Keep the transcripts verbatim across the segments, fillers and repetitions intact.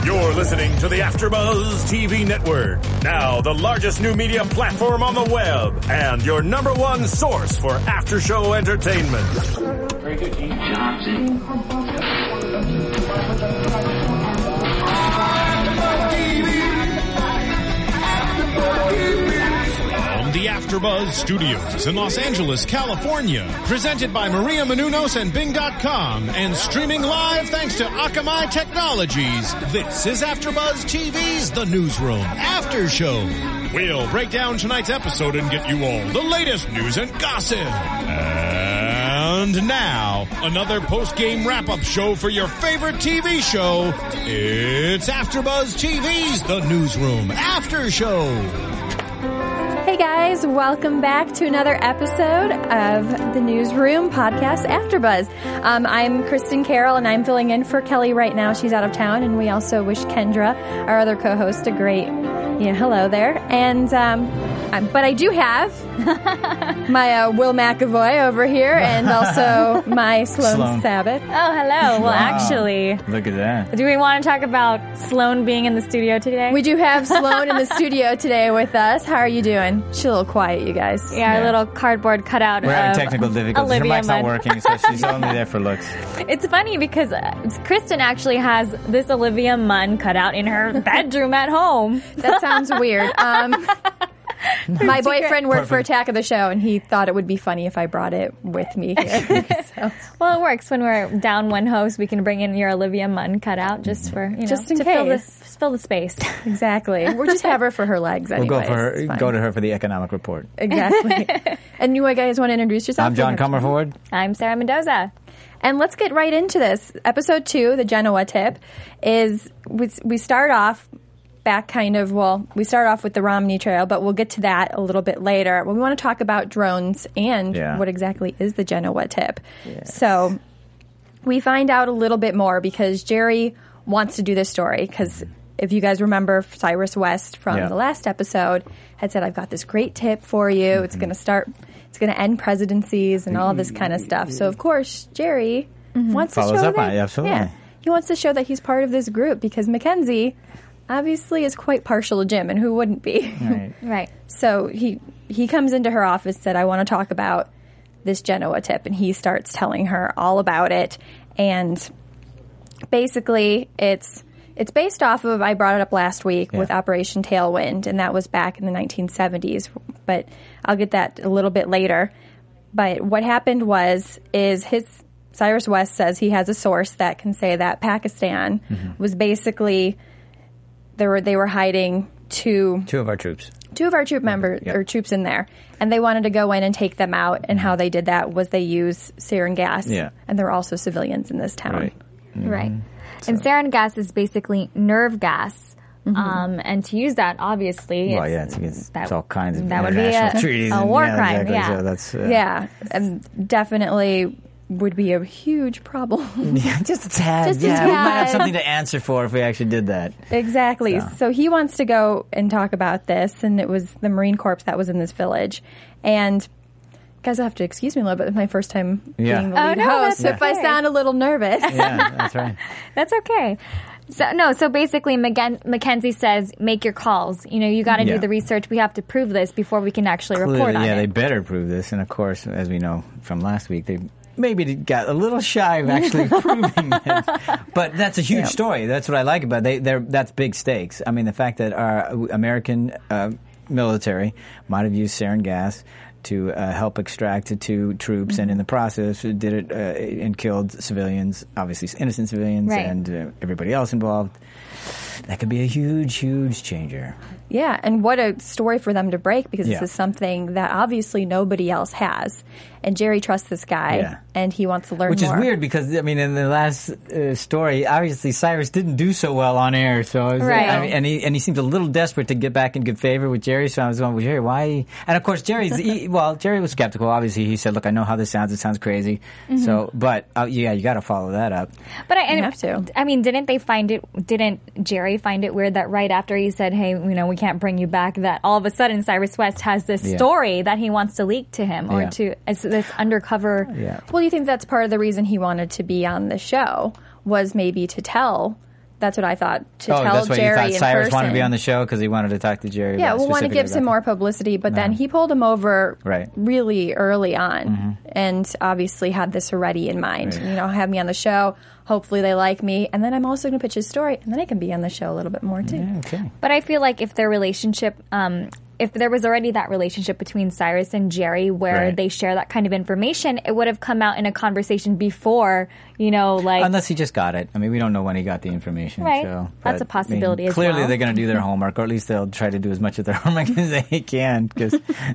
You're listening to the AfterBuzz T V Network, now the largest new media platform on the web, and your number one source for after-show entertainment. Very good, Gene Johnson. From the AfterBuzz Studios in Los Angeles, California, presented by Maria Menounos and Bing dot com, and streaming live thanks to Akamai Technologies. This is AfterBuzz T V's The Newsroom After Show. We'll break down tonight's episode and get you all the latest news and gossip. And now, another post-game wrap-up show for your favorite T V show. It's AfterBuzz T V's The Newsroom After Show. Hey guys, welcome back to another episode of the Newsroom Podcast AfterBuzz. Um, I'm Kristen Carroll, and I'm filling in for Kelly right now. She's out of town, and we also wish Kendra, our other co-host, a great, you know, hello there. And um, um, but I do have my uh, Will McAvoy over here, and also my Sloan, Sloan. Sabbath. Oh, hello. Well, wow. actually, look at that. Do we want to talk about Sloan being in the studio today? We do have Sloan in the studio today with us. How are you doing? She's a little quiet, you guys. Yeah, yeah. our little cardboard cutout. We're having technical difficulties. Olivia Her mic's Munn. not working, so she's only there for looks. It's funny because uh, Kristen actually has this Olivia Munn cutout in her bedroom at home. That sounds weird. Um, my boyfriend worked Perfect. for Attack of the Show, and he thought it would be funny if I brought it with me here. So. Well, it works. When we're down one host, we can bring in your Olivia Munn cutout just for, you know, just in to case. Fill the, fill the space. Exactly. We'll just have her for her legs anyways. We'll go, for her, go to her for the economic report. Exactly. And you guys want to introduce yourself? I'm John Comerford. I'm Sarah Mendoza. And let's get right into this. Episode two, the Genoa tip, is we, we start off back kind of, well, we start off with the Romney trail, but we'll get to that a little bit later. We want to talk about drones and yeah. what exactly is the Genoa tip. Yes. So we find out a little bit more because Jerry wants to do this story because if you guys remember, Cyrus West from yeah. the last episode had said, I've got this great tip for you. Mm-hmm. It's going to start, it's going to end presidencies and all this kind of stuff. So, of course, Jerry mm-hmm. wants Follows to show up that, on it, absolutely. Yeah, he wants to show that he's part of this group because Mackenzie obviously is quite partial to Jim, and who wouldn't be? Right. Right. So he he comes into her office, said, I want to talk about this Genoa tip, and he starts telling her all about it. And basically, it's it's based off of, I brought it up last week yeah. with Operation Tailwind, and that was back in the nineteen seventies. But I'll get that a little bit later. But what happened was, is his Cyrus West says he has a source that can say that Pakistan mm-hmm. was basically... They were they were hiding two two of our troops, two of our troop members yep. or troops in there, and they wanted to go in and take them out. And how they did that was they used sarin gas. Yeah. And there were also civilians in this town. Right. Mm-hmm. Right. So. And sarin gas is basically nerve gas. Mm-hmm. Um, and to use that, obviously, well, it's, yeah, it's, it's, that, it's all kinds of that would be international a, treaties, a and, war yeah, crime. Exactly. Yeah, so that's uh, yeah, and definitely. Would be a huge problem. Yeah, just a tad. Just a yeah, tad. we might have something to answer for if we actually did that. Exactly. So. so he wants to go and talk about this, and it was the Marine Corps that was in this village. And guys, I have to excuse me a little bit. It's my first time yeah. being the oh, lead no, host. So okay. if I sound a little nervous. Yeah, that's right. That's okay. So no, so basically, Magen- Mackenzie says, make your calls. You know, you got to yeah. do the research. We have to prove this before we can actually Clearly, report on yeah, it. they better prove this. And of course, as we know from last week, they maybe got a little shy of actually proving it. But that's a huge yeah. story. That's what I like about it. They, they're, that's big stakes. I mean, the fact that our American uh, military might have used sarin gas to uh, help extract the two troops, mm-hmm. and in the process did it uh, and killed civilians, obviously innocent civilians, right. and uh, everybody else involved. That could be a huge, huge changer. Yeah, and what a story for them to break, because yeah. this is something that obviously nobody else has. And Jerry trusts this guy, yeah. and he wants to learn Which more. Which is weird because, I mean, in the last uh, story, obviously Cyrus didn't do so well on air. So I was, right. I mean, and he and he seemed a little desperate to get back in good favor with Jerry. So I was going, well, Jerry, why? And of course, Jerry's he, well, Jerry was skeptical. Obviously, he said, "Look, I know how this sounds. It sounds crazy." Mm-hmm. So, but uh, yeah, you got to follow that up. But I, and you have to. I mean, didn't they find it? Didn't Jerry find it weird that right after he said, "Hey, you know, we can't bring you back," that all of a sudden Cyrus West has this yeah. story that he wants to leak to him or yeah. to as this undercover. Yeah. Well, you think that's part of the reason he wanted to be on the show was maybe to tell That's what I thought. To oh, tell that's what Jerry you thought. in Cyrus person. wanted to be on the show because he wanted to talk to Jerry. Yeah, about well, one, it gives him about more publicity, but then No. he pulled him over Right. really early on, Mm-hmm. and obviously had this already in mind. Right. You know, have me on the show. Hopefully, they like me, and then I'm also going to pitch his story, and then I can be on the show a little bit more too. Yeah, okay. But I feel like if their relationship, um, if there was already that relationship between Cyrus and Jerry where Right. they share that kind of information, it would have come out in a conversation before, you know, like. Unless he just got it. I mean, we don't know when he got the information. Right. So, That's but, a possibility I mean, as clearly well. they're going to do their homework, or at least they'll try to do as much of their homework as they can, because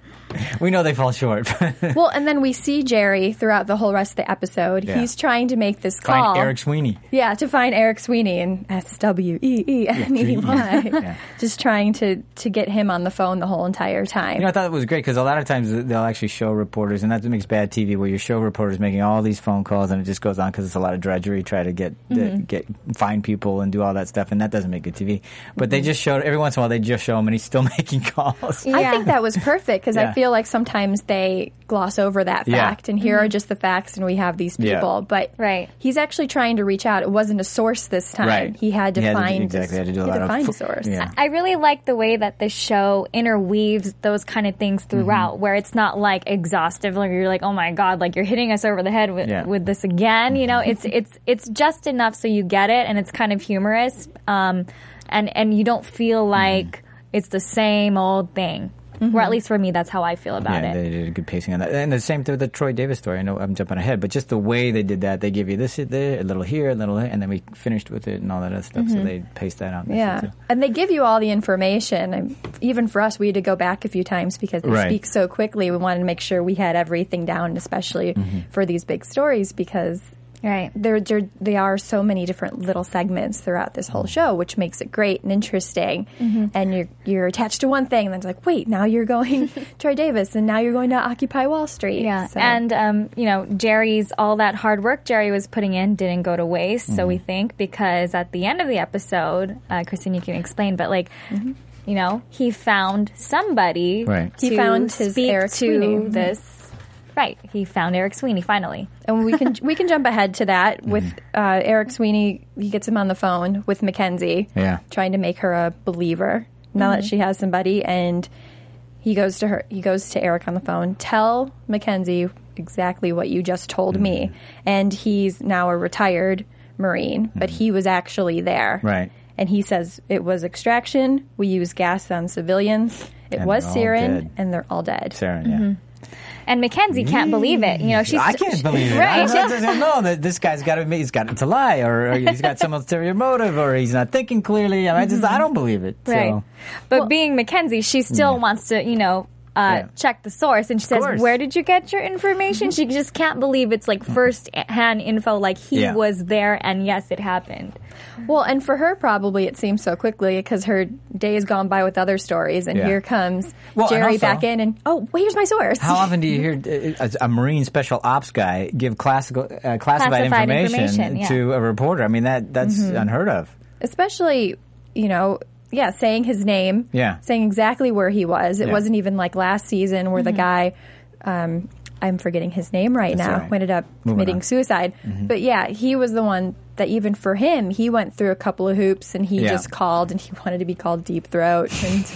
we know they fall short. Well, and then we see Jerry throughout the whole rest of the episode. Yeah. He's trying to make this call. Find Eric Sweeney. Yeah, to find Eric Sweeney and S W E E N E Y. Yeah. Just trying to, to get him on the phone the whole entire time. You know, I thought it was great because a lot of times they'll actually show reporters, and that makes bad T V, where you show reporters making all these phone calls, and it just goes on because it's a lot of drudgery, try to get Mm-hmm. the, get find people and do all that stuff, and that doesn't make good T V. But Mm-hmm. they just showed every once in a while they just show him, and he's still making calls. I Yeah. think that was perfect because Yeah. I feel like sometimes they gloss over that Yeah. fact, and here are just the facts, and we have these Yeah. people. But Right. he's actually trying to reach out. It wasn't a source this time. Right. He had to He had to do- find exactly, had to do a he lot of find fo- a source. yeah. I really like the way that the show interweaves those kind of things throughout, Mm-hmm. where it's not like exhaustive, like you're like, oh my god, like you're hitting us over the head with, Yeah. with this again. You know, it's it's it's just enough so you get it, and it's kind of humorous, um, and and you don't feel like it's the same old thing. Or at least for me, that's how I feel about yeah, it. they did a good pacing on that. And the same thing with the Troy Davis story. I know I'm jumping ahead, but just the way they did that, they give you this there, a little here, a little there, and then we finished with it and all that other stuff. So they paced that out. Yeah, Too. and they give you all the information. And even for us, we had to go back a few times because they Right. speak so quickly. We wanted to make sure we had everything down, especially Mm-hmm. for these big stories, because Right. there, there, there are so many different little segments throughout this whole show, which makes it great and interesting. And you're you're attached to one thing, and then it's like, wait, now you're going Troy Davis, and now you're going to Occupy Wall Street. Yeah, So- and um, you know, Jerry's all that hard work Jerry was putting in didn't go to waste. So we think, because at the end of the episode, uh, Kristen, you can explain, but like, you know, he found somebody. Right. He to found his speak Eric to Sweeney. this. Right, he found Eric Sweeney finally. And we can we can jump ahead to that with uh, Eric Sweeney. He gets him on the phone with Mackenzie, Yeah. trying to make her a believer now that she has somebody. And he goes to her. He goes to Eric on the phone. Tell Mackenzie exactly what you just told me. And he's now a retired Marine, but he was actually there. Right. And he says it was extraction. We used gas on civilians. It And was they're all sarin, dead. and they're all dead. Sarah, yeah. And Mackenzie can't believe it. You know, she's I can't believe it. Right. I don't know that this guy's got to. He's got to lie, or, or he's got some ulterior motive, or he's not thinking clearly. I, mean, I just I don't believe it. Right. So. But being Mackenzie, she still Yeah. wants to, you know, uh, Yeah. check the source. And she says, course. where did you get your information? She just can't believe it's like first hand info, like he Yeah. was there and yes, it happened. Well, and for her, probably it seems so quickly because her day has gone by with other stories, and Yeah. here comes Well, and Jerry also- back in, and oh, well, here's my source. How often do you hear uh, a Marine special ops guy give classical, uh, classified, Classified information, information, yeah. to a reporter? I mean, that that's Mm-hmm. unheard of. Especially, you know, yeah, saying his name, Yeah. saying exactly where he was. It Yeah. wasn't even like last season where the guy, um, I'm forgetting his name right That's now, all right. ended up Moving committing on. suicide. But yeah, he was the one that even for him, he went through a couple of hoops, and he Yeah. just called, and he wanted to be called Deep Throat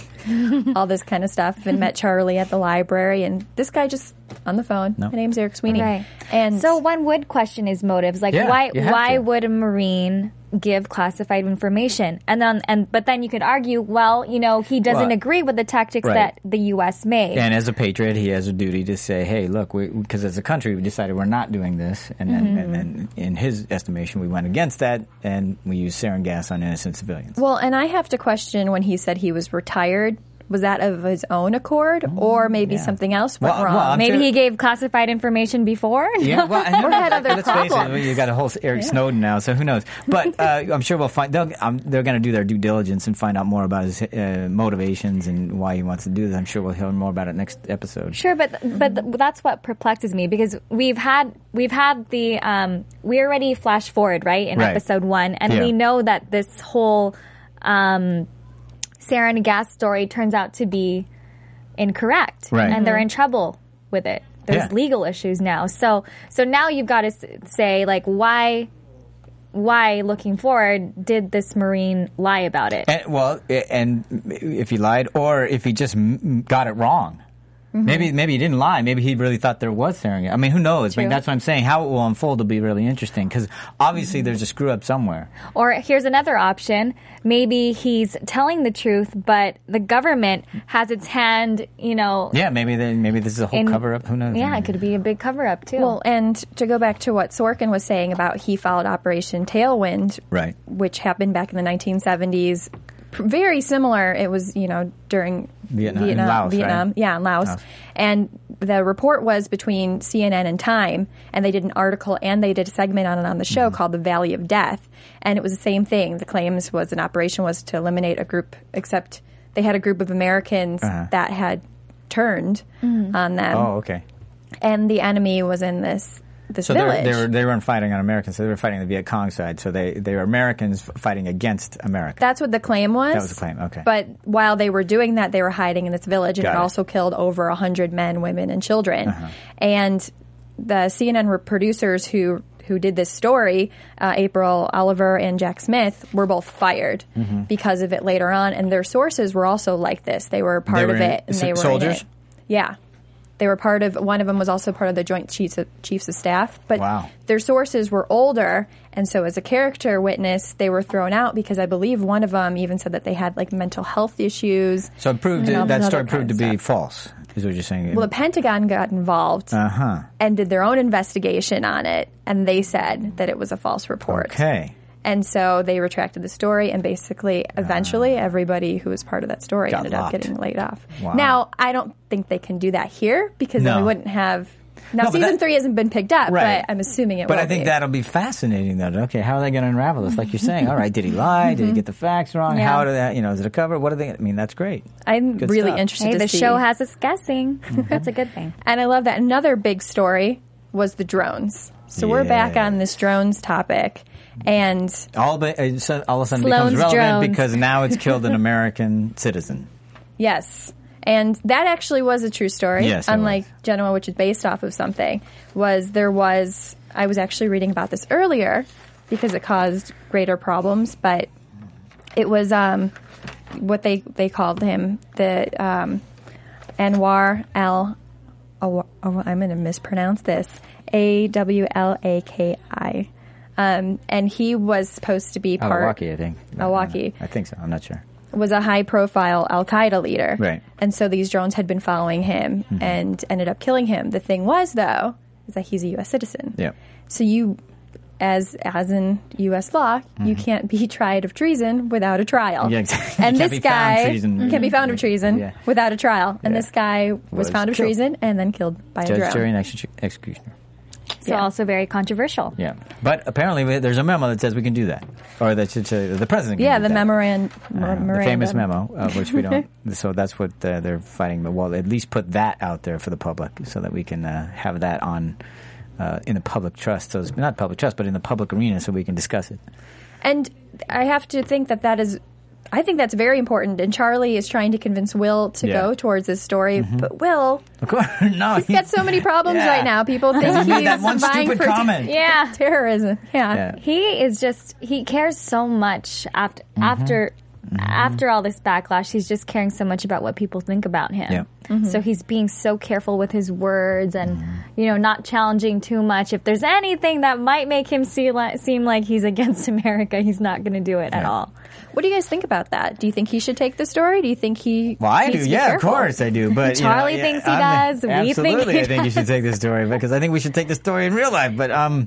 and all this kind of stuff, and met Charlie at the library, and this guy just on the phone. No. My name's Eric Sweeney. Right. And So one would question his motives. Like, Yeah, why you have why to. would a Marine give classified information? And then and but then you could argue, well, you know, he doesn't Well, agree with the tactics right. that the U S made. And as a patriot, he has a duty to say, "Hey, look, because as a country, we decided we're not doing this." And then, Mm-hmm. and then, in his estimation, we went against that, and we used sarin gas on innocent civilians. Well, and I have to question when he said he was retired. Was that of his own accord, or maybe yeah. something else went Well, wrong? well, I'm Maybe sure- he gave classified information before. Yeah, well, and Or had other let's face it, problems. you got a whole Eric Snowden now, so who knows? But uh, I'm sure we'll find. They'll, um, they're going to do their due diligence and find out more about his uh, motivations and why he wants to do this. I'm sure we'll hear more about it next episode. Sure, but but th- that's what perplexes me because we've had we've had the um, we already flash forward right in Right. episode one, and Yeah. we know that this whole um, sarin gas story turns out to be incorrect, Right. and they're in trouble with it. There's Yeah. legal issues now, so so now you've got to s- say like why. why, looking forward, did this Marine lie about it? And, well, and if he lied, or if he just m- got it wrong. Mm-hmm. Maybe maybe he didn't lie. Maybe he really thought there was sarin gas. I mean, who knows? I mean, that's what I'm saying. How it will unfold will be really interesting because obviously mm-hmm. there's a screw up somewhere. Or here's another option. Maybe he's telling the truth, but the government has its hand, you know. Yeah, maybe they, maybe this is a whole in, cover up. Who knows? Yeah, it could be a big cover up too. Well, and to go back to what Sorkin was saying about he followed Operation Tailwind, right, which happened back in the nineteen seventies. Very similar. It was, you know, during Vietnam, Vietnam, Laos, Vietnam right? yeah, in Laos. Laos. And the report was between C N N and Time, and they did an article and they did a segment on it on the show mm-hmm. called The Valley of Death. And it was the same thing. The claims was an operation was to eliminate a group, except they had a group of Americans uh-huh. that had turned mm-hmm. on them. Oh, okay. And the enemy was in this this so village. They were, they weren't fighting on Americans, so they were fighting the Viet Cong side. So they, they were Americans fighting against America. That's what the claim was. That was the claim, okay. But while they were doing that, they were hiding in this village, and Got it, it also killed over one hundred men, women, and children. Uh-huh. And the C N N producers who who did this story, uh, April Oliver and Jack Smith, were both fired mm-hmm. because of it later on. And their sources were also like this. They were part they were of it. And in, they were soldiers? in it. Yeah. They were part of, one of them was also part of the Joint Chiefs of, Chiefs of Staff. But wow. their sources were older, and so as a character witness, they were thrown out because I believe one of them even said that they had like mental health issues. So it proved and that story kind proved to of be stuff. false, is what you're saying. Well, the Pentagon got involved uh-huh. and did their own investigation on it, and they said that it was a false report. Okay. And so they retracted the story, and basically, eventually, uh, everybody who was part of that story ended locked. up getting laid off. Wow. Now, I don't think they can do that here because no. then we wouldn't have. Now, no, season that, three hasn't been picked up, right. but I'm assuming it but will I think be. that'll be fascinating, though. Okay, how are they going to unravel this? Like you're saying, all right, did he lie? Did he get the facts wrong? Yeah. How did that, you know, is it a cover? What are they, I mean, that's great. I'm Good really stuff. interested hey, to the see. show has us guessing. Mm-hmm. That's a good thing. And I love that. Another big story was the drones. So yeah. we're back on this drones topic. And all, be, uh, all of a sudden Sloan's becomes relevant drones. because now it's killed an American citizen. yes. And that actually was a true story. Yes, it unlike was. Genoa, which is based off of something. Was there was I was actually reading about this earlier because it caused greater problems, but it was um, what they they called him the um, Anwar al. Oh, oh, I'm going to mispronounce this. A W L A K I. Um, and he was supposed to be part... Awaki, I think. Awaki. I think so. I'm not sure. Was a high-profile Al-Qaeda leader. Right. And so these drones had been following him mm-hmm. and ended up killing him. The thing was, though, is that he's a U S citizen. Yeah. So you, as as in U S law, mm-hmm. you can't be tried of treason without a trial. Yeah, exactly. And you this can't guy be found treason. can be found of treason yeah. without a trial. And yeah. this guy was, was found of killed. treason and then killed by Judge, a drone. jury, and ex- executioner. So Yeah. also very controversial. Yeah, but apparently there's a memo that says we can do that, or that should say the president. Can Yeah, do the that. memorand- Uh, memorandum. the famous memo, uh, which we don't. So that's what uh, they're fighting. But well, at least put that out there for the public, so that we can uh, have that on uh, in the public trust. So it's not public trust, but in the public arena, so we can discuss it. And I have to think that that is, I think that's very important. And Charlie is trying to convince Will to Yeah. go towards this story, Mm-hmm. but Will, Of course, no, he's got so many problems Yeah. right now. People think He made he's that one vying stupid for ter- comment. Yeah. terrorism. Yeah. Yeah. He is just, he cares so much after, Mm-hmm. after, after all this backlash. He's just caring so much about what people think about him. Yeah. Mm-hmm. So he's being so careful with his words and, you know, not challenging too much. If there's anything that might make him see li- seem like he's against America, he's not going to do it at Yeah. all. What do you guys think about that? Do you think he should take the story? Do you think he? Well, I needs do. to be Yeah, careful? of course I do. But you know, Charlie yeah, thinks he I'm- does. We think Absolutely, he I think you does. should take this story because I think we should take the story in real life. But um,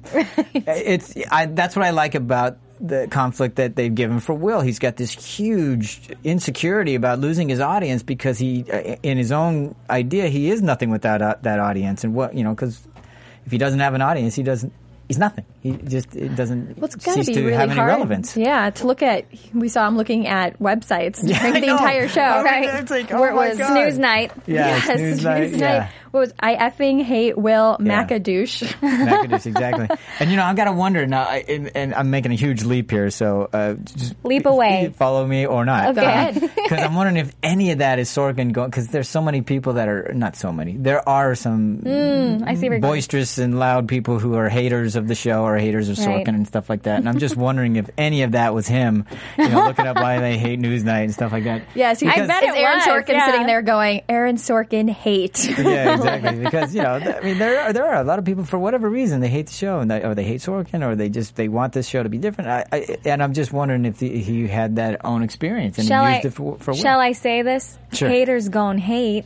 it's I, that's what I like about the conflict that they've given for Will. He's got this huge insecurity about losing his audience because he, uh, in his own idea, he is nothing without uh, that audience. And what you know, because if he doesn't have an audience, he doesn't. He's nothing. He just it doesn't Well, it's gotta cease be to really have any hard. relevance. Yeah, to look at. We saw him looking at websites Yeah, during I the know. entire show, I mean, right? it's like, oh Where it my was God. Snooze night. Yeah, Yes, snooze night, snooze yeah. night, what was I effing hate Will Yeah. Macadouche. Macadouche, exactly. And you know, I've got to wonder now, I, and, and I'm making a huge leap here, so uh, just Leap away. follow me or not. Okay. Because I'm wondering if any of that is Sorkin going, because there's so many people that are, not so many, there are some Mm, I see where you're going. boisterous and loud people who are haters of the show or haters of Right. Sorkin and stuff like that. And I'm just wondering if any of that was him, you know, looking up why they hate Newsnight and stuff like that. Yeah, so I because bet is it Aaron was, Sorkin yeah. sitting there going, Aaron Sorkin hate. Yeah, exactly. Because you know, th- I mean, there are there are a lot of people for whatever reason they hate the show, and they, or they hate Sorkin, or they just they want this show to be different. I, I, and I'm just wondering if the, he had that own experience and Shall he I, used it for, for shall what? I say this? Sure. Haters gon' hate.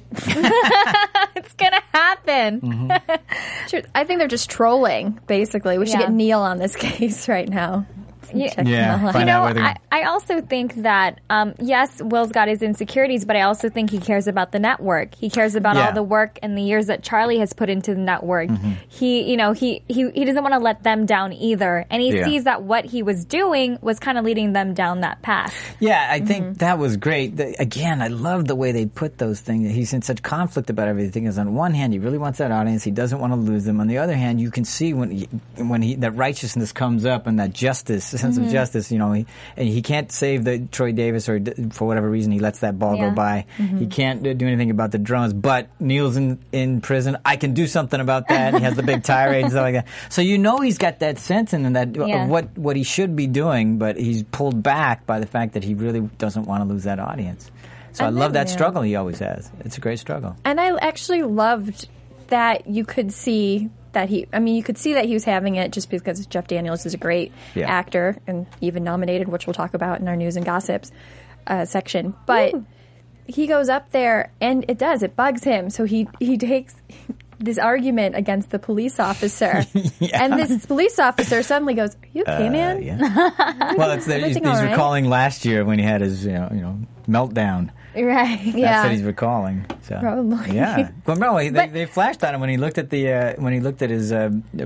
It's gonna happen. Mm-hmm. Sure, I think they're just trolling, basically. We should Yeah. get Neil on this case right now. Yeah. Check Yeah, him out. find You out know, whether- I, I also think that, um, yes, Will's got his insecurities, but I also think he cares about the network. He cares about Yeah. all the work and the years that Charlie has put into the network. Mm-hmm. He, you know, he, he, he doesn't want to let them down either. And he Yeah. sees that what he was doing was kind of leading them down that path. Yeah, I think Mm-hmm. that was great. The, again, I love the way they put those things. He's in such conflict about everything. Because on one hand, he really wants that audience. He doesn't want to lose them. On the other hand, you can see when he, when he that righteousness comes up and that justice, the sense Mm-hmm. of justice. You know, he, and he can't save the Troy Davis, or d- for whatever reason he lets that ball Yeah. go by. He can't do do anything about the drones. But Neil's in in prison. I can do something about that. He has the big tirade and stuff like that. So you know he's got that sense in that Yeah. of what what he should be doing, but he's pulled back by the fact that he really doesn't want to lose that audience. So And I love then- that yeah. struggle he always has. It's a great struggle. And I actually loved that you could see that he, I mean, you could see that he was having it just because Jeff Daniels is a great Yeah. actor and even nominated, which we'll talk about in our news and gossips uh, section. But he goes up there and it does, it bugs him. So he, he takes this argument against the police officer. And this police officer suddenly goes, "Are you okay, Uh, man?" yeah. Well, it's the, he's, Everything he's all right? recalling last year when he had his you know you know meltdown. Right. That's Yeah. what he's recalling. So. Probably. Yeah. Well, no, he, they, But- they flashed on him when he looked at the uh, when he looked at his uh, uh,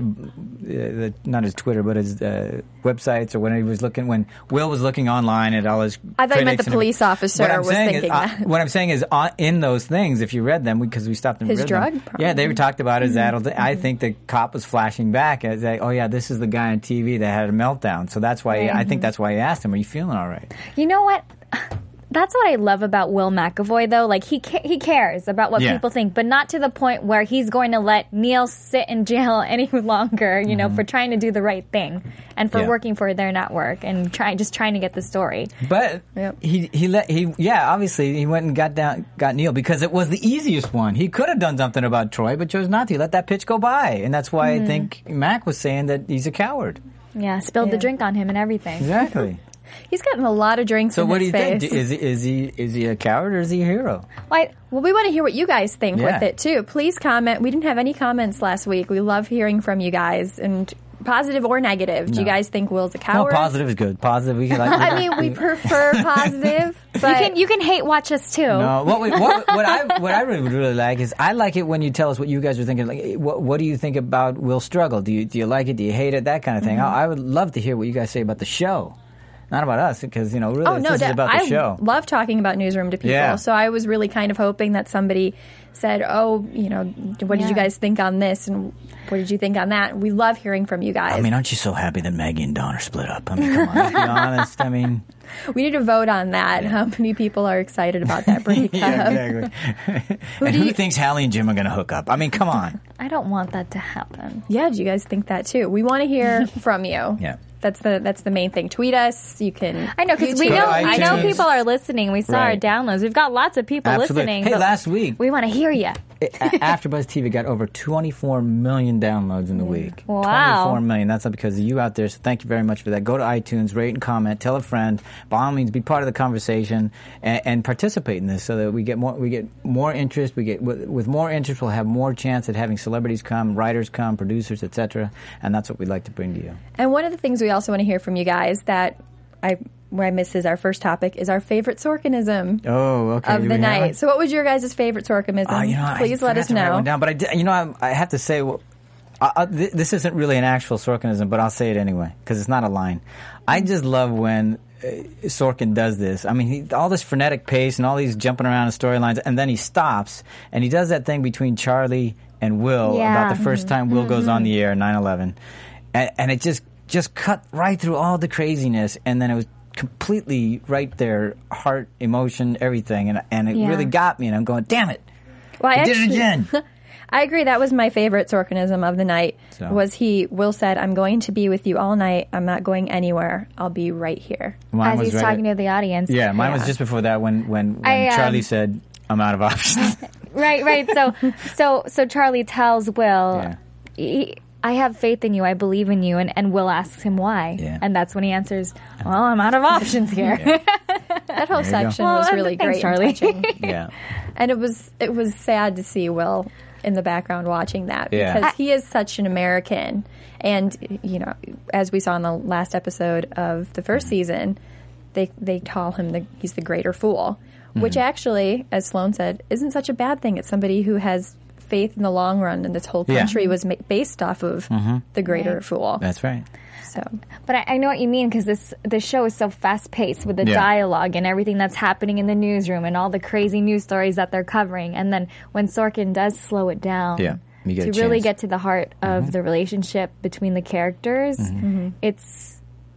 the, not his Twitter but his uh, websites, or when he was looking when Will was looking online at all his. I thought you meant critics the and police everything. officer What I'm was saying is, thinking uh, that. what I'm saying is, uh, in those things, if you read them, because we stopped and His read drug them. problem. Yeah, they talked about his Mm-hmm. adult. I think the cop was flashing back as like, oh yeah, this is the guy on T V that had a meltdown. So that's why I think that's why he asked him, "Are you feeling all right?" You know what? That's what I love about Will McAvoy, though. Like he ca- he cares about what Yeah. people think, but not to the point where he's going to let Neil sit in jail any longer. You know, for trying to do the right thing and for Mm-hmm. Yeah. working for their network and trying just trying to get the story. But Yep. he he let he yeah obviously he went and got down got Neil because it was the easiest one. He could have done something about Troy, but chose not to. He let that pitch go by, and that's why I think Mac was saying that he's a coward. Yeah, spilled Yeah. the drink on him and everything. Exactly. He's gotten a lot of drinks So in what do his you face. think? Is he, is he is he a coward or is he a hero? Like, Well, we want to hear what you guys think Yeah. with it too. Please comment. We didn't have any comments last week. We love hearing from you guys, and positive or negative. Do you No. guys think Will's a No, coward? positive is good. Positive. We can like. I mean, we prefer positive, but you can you can hate watch us too. No, what, we, what what I what I really would really like is I like it when you tell us what you guys are thinking. Like, what what do you think about Will's struggle? Do you do you like it? Do you hate it? That kind of thing. I, I would love to hear what you guys say about the show, not about us, because you know really oh this no, is that- about the I show. love talking about Newsroom to people. Yeah. So I was really kind of hoping that somebody said, "Oh, you know, what did Yeah. you guys think on this, and what did you think on that?" We love hearing from you guys. I mean, aren't you so happy that Maggie and Don are split up? I mean, come on, let's be honest. I mean, we need to vote on that. How many people are excited about that breakup? yeah, exactly. and do who you- thinks Hallie and Jim are going to hook up? I mean, come on. I don't want that to happen. Yeah, do you guys think that too? We want to hear from you. Yeah. That's the that's the main thing. Tweet us. You can. I know because we Go to know I know iTunes. people are listening. We saw our Right. downloads. We've got lots of people Absolutely. listening. Hey, but last week, we want to hear you. it- A- AfterBuzz T V got over twenty-four million downloads in the week. Wow. twenty-four million. That's not because of you out there, so thank you very much for that. Go to iTunes, rate and comment, tell a friend. By all means, be part of the conversation and, and participate in this so that we get more we get more interest. We get with, with more interest, we'll have more chance at having celebrities come, writers come, producers, et cetera. And that's what we'd like to bring to you. And one of the things we also want to hear from you guys that I what I miss is our first topic is our favorite Sorkinism Oh, okay. of Do the we have night. it? So, what was your guys' favorite Sorkinism? Oh, you know, I Please let forgot us to write know. one down, but I, did- you know, I, I have to say, well, I, I, th- this isn't really an actual Sorkinism, but I'll say it anyway because it's not a line. I just love when Sorkin does this. I mean, he, all this frenetic pace and all these jumping around in storylines, and then he stops and he does that thing between Charlie and Will Yeah. about the first time Will goes on the air, nine eleven, and, and it just just cut right through all the craziness, and then it was completely right there, heart, emotion, everything, and and it Yeah. really got me. And I'm going, damn it, Well, I I did it actually- again. I agree. That was my favorite Sorkinism of the night. So. Was he? Will said, "I'm going to be with you all night. I'm not going anywhere. I'll be right here." Mine As was he's right- talking to the audience. Yeah, mine was Yeah. just before that when when, when I, um, Charlie said, "I'm out of options." Right, right. So, so, so Charlie tells Will, Yeah. he, "I have faith in you. I believe in you." And, and Will asks him why, Yeah. and that's when he answers, "Well, I'm out of options here." That whole you go. section Well, was really thanks, great, Charlie. and touching. yeah, And it was it was sad to see Will in the background watching that Yeah. because he is such an American, and you know, as we saw in the last episode of the first season, they they call him the he's the greater fool, which actually, as Sloan said, isn't such a bad thing. It's somebody who has faith in the long run, and this whole Yeah. country was ma- based off of the greater fool. that's right. So But I, I know what you mean because this this show is so fast paced with the Yeah. dialogue and everything that's happening in the newsroom and all the crazy news stories that they're covering. And then when Sorkin does slow it down Yeah, you get to a really chance. get to the heart of the relationship between the characters, it's.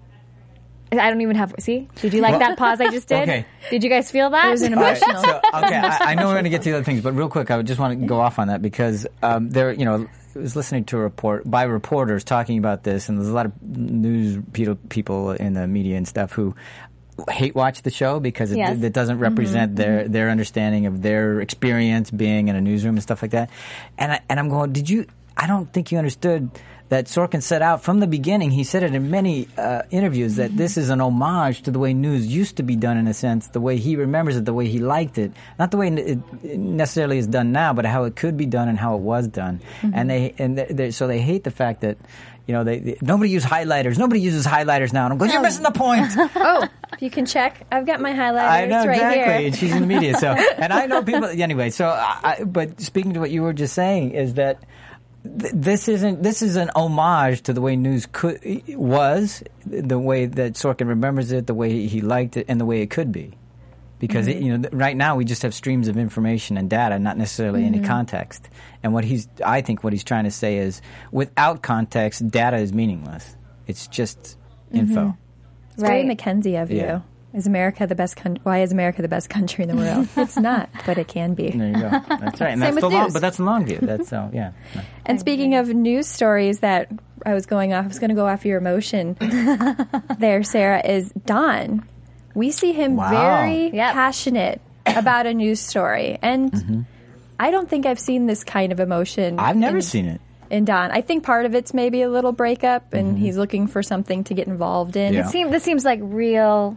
I don't even have. See, did you like Well- that pause I just did? Okay. Did you guys feel that? it was an All right, emotional. so, okay, I, I know we're going to get to the other things, but real quick, I would just want to go off on that because um, there, you know, I was listening to a report by reporters talking about this, and there's a lot of news people, people in the media and stuff who hate watch the show because it, Yes. it doesn't represent their their understanding of their experience being in a newsroom and stuff like that. And I, and I'm going, did you? I don't think you understood that Sorkin set out from the beginning. He said it in many uh, interviews that this is an homage to the way news used to be done, in a sense, the way he remembers it, the way he liked it, not the way it necessarily is done now, but how it could be done and how it was done. And they and they, they, so they hate the fact that, you know, they, they nobody uses highlighters. Nobody uses highlighters now. And I'm going, you're missing the point. oh, if you can check, I've got my highlighters I know right exactly, here. and she's in the media. So, and I know people anyway. So, I, but speaking to what you were just saying is that th- this isn't this is an homage to the way news could was, the way that Sorkin remembers it, the way he liked it, and the way it could be. Because it, you know, th- right now we just have streams of information and data, not necessarily any context. And what he's, I think, what he's trying to say is, without context, data is meaningless. It's just info. It's very Right. Mackenzie of you. Yeah. Is America the best? Con- why is America the best country in the world? It's not, but it can be. There you go. That's right. And Same that's with the long, news. but that's the long view. That's so yeah. And speaking of news stories that I was going off, I was going to go off your emotion there, Sarah, is Don. We see him Wow. very Yep. passionate about a news story. And I don't think I've seen this kind of emotion. I've never in, seen it. in Don. I think part of it's maybe a little breakup and he's looking for something to get involved in. Yeah. Seem, this seems like real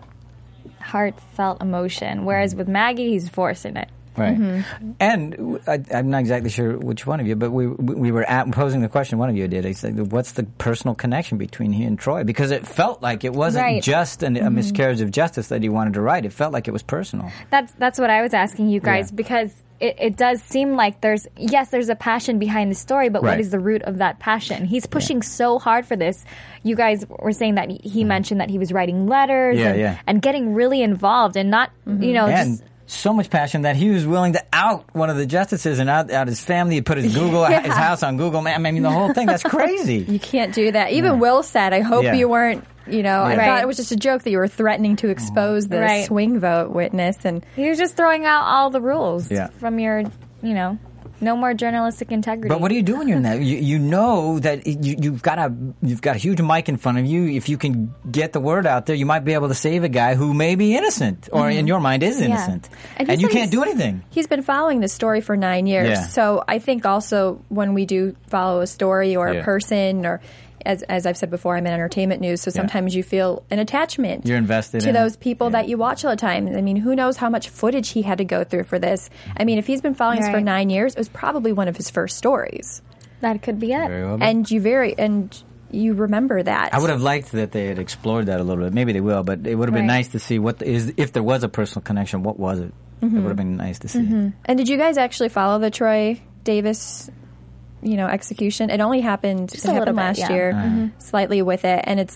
heartfelt emotion, whereas with Maggie, he's forcing it. Right. Mm-hmm. And w- I, am not exactly sure which one of you, but we we we were at, posing the question. One of you did. I said, "What's the personal connection between he and Troy?" Because it felt like it wasn't Right. just an, Mm-hmm. a miscarriage of justice that he wanted to write. It felt like it was personal. That's that's what I was asking you guys Yeah. because it, it does seem like there's yes, there's a passion behind the story, but Right. what is the root of that passion? He's pushing so hard for this. You guys were saying that he he mentioned that he was writing letters Yeah, and, yeah. and getting really involved and not you know And just so much passion that he was willing to out one of the justices and out, out his family, put his Google his house on Google Map. I mean, the whole thing. That's crazy. You can't do that. Even Will said, I hope Yeah. you weren't, you know, I Yeah. thought Right. it was just a joke that you were threatening to expose the Right. swing vote witness. And he was just throwing out all the rules Yeah. from your you know no more journalistic integrity. But what do you do when you're in that? You, you know that you, you've got a you've got a huge mic in front of you. If you can get the word out there, you might be able to save a guy who may be innocent, or in your mind is innocent, And and, he you said can't he's- do anything. he's been following this story for nine years. Yeah. So I think also when we do follow a story or Yeah. a person or as, as I've said before, I'm in entertainment news, so sometimes you feel an attachment. You're invested to in those it. people Yeah. that you watch all the time. I mean, who knows how much footage he had to go through for this? I mean, if he's been following us for Right. nine years, it was probably one of his first stories, that could be it. Very well. and you very and you remember that. I would have liked that they had explored that a little bit. Maybe they will, but it would have been Right. nice to see what the, is if there was a personal connection. What was it? It would have been nice to see. And did you guys actually follow the Troy Davis, you know, execution? It only happened, Just it a little happened bit, last yeah. year, Uh-huh. slightly with it, and it's.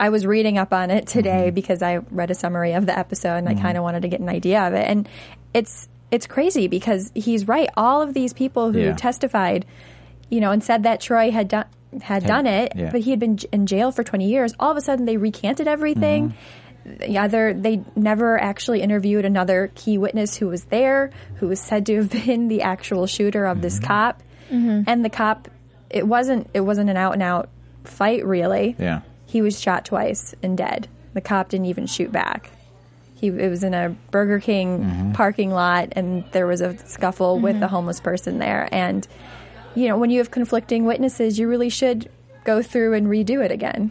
I was reading up on it today Mm-hmm. because I read a summary of the episode and I kind of wanted to get an idea of it. And it's it's crazy because he's right. All of these people who Yeah. testified, you know, and said that Troy had done had done it, yeah. but he had been j- in jail for twenty years. All of a sudden, they recanted everything. Mm-hmm. Yeah, they they never actually interviewed another key witness who was there, who was said to have been the actual shooter of this cop. And the cop, it wasn't it wasn't an out and out fight really. Yeah. He was shot twice and dead. The cop didn't even shoot back. He it was in a Burger King parking lot, and there was a scuffle with the homeless person there. And you know, when you have conflicting witnesses, you really should go through and redo it again.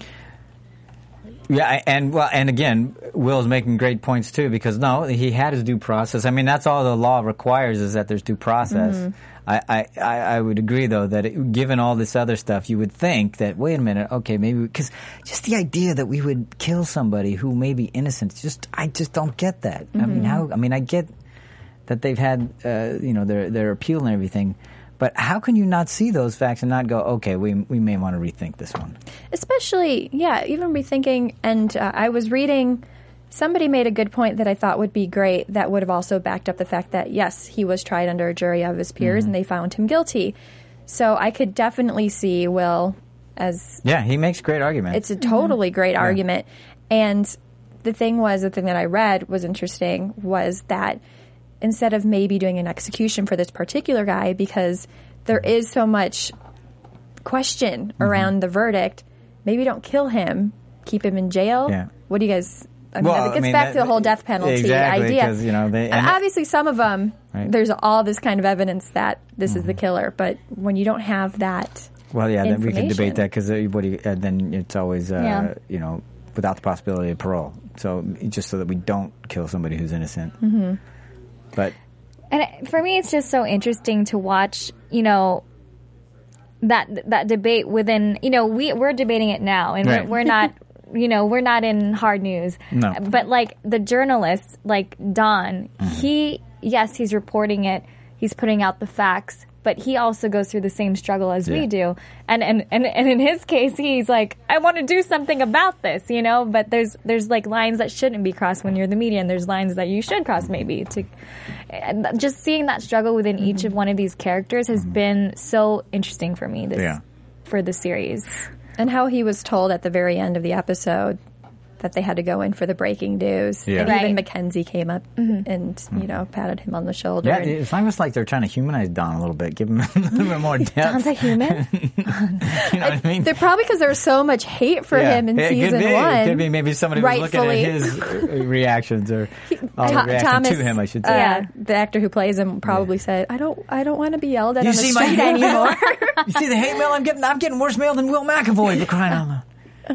Yeah, I- and well, and again, Will's making great points too, because no, he had his due process. I mean, that's all the law requires is that there's due process. Mm-hmm. I, I, I I would agree, though, that it, given all this other stuff, you would think that, wait a minute, okay, maybe, because just the idea that we would kill somebody who may be innocent, just I just don't get that. I mean, how? I mean, I get that they've had, uh, you know, their their appeal and everything. But how can you not see those facts and not go, okay, we we may want to rethink this one? Especially, yeah, even rethinking. And uh, I was reading, somebody made a good point that I thought would be great that would have also backed up the fact that, yes, he was tried under a jury of his peers and they found him guilty. So I could definitely see Will as... Yeah, he makes great arguments. It's a totally great argument. And the thing was, the thing that I read was interesting was that instead of maybe doing an execution for this particular guy, because there is so much question Mm-hmm. around the verdict, maybe don't kill him, keep him in jail. Yeah. What do you guys... I mean, Well, it gets I mean, back that- to the whole death penalty exactly, idea. 'cause, you know, they- And and- obviously, some of them, Right. there's all this kind of evidence that this Mm-hmm. is the killer. But when you don't have that... Well, yeah, then we can information. debate that because everybody, uh, then it's always, uh, Yeah. you know, without the possibility of parole. So just so that we don't kill somebody who's innocent. Mm-hmm. But And it- for me, it's just so interesting to watch, you know, that that debate within, you know, we, we're debating it now, and Right. we're, we're not, you know, we're not in hard news. No. But, like, the journalist, like Don, Mm-hmm. he, yes, he's reporting it, he's putting out the facts, but he also goes through the same struggle as Yeah. we do. And, and, and, and in his case, he's like, I want to do something about this, you know, but there's, there's like lines that shouldn't be crossed when you're the media, and there's lines that you should cross maybe to, and just seeing that struggle within each of one of these characters has been so interesting for me this, Yeah. for the series. And how he was told at the very end of the episode that they had to go in for the breaking news. Yeah. And Right. even Mackenzie came up and, you know, patted him on the shoulder. yeah, and- it's almost like they're trying to humanize Don a little bit, give him a little bit more depth. Don's a human? You know what I mean? They're probably because there was so much hate for Yeah. him in It could season be. one. It could be maybe somebody was looking at Rightfully. his uh, reactions or all the Tho- reaction Thomas, to him, I should uh, say. Yeah. the actor who plays him probably said, "I don't, I don't want to be yelled at You on the see my street hate mail? anymore." You see the hate mail I'm getting? I'm getting worse mail than Will McAvoy for crying out loud.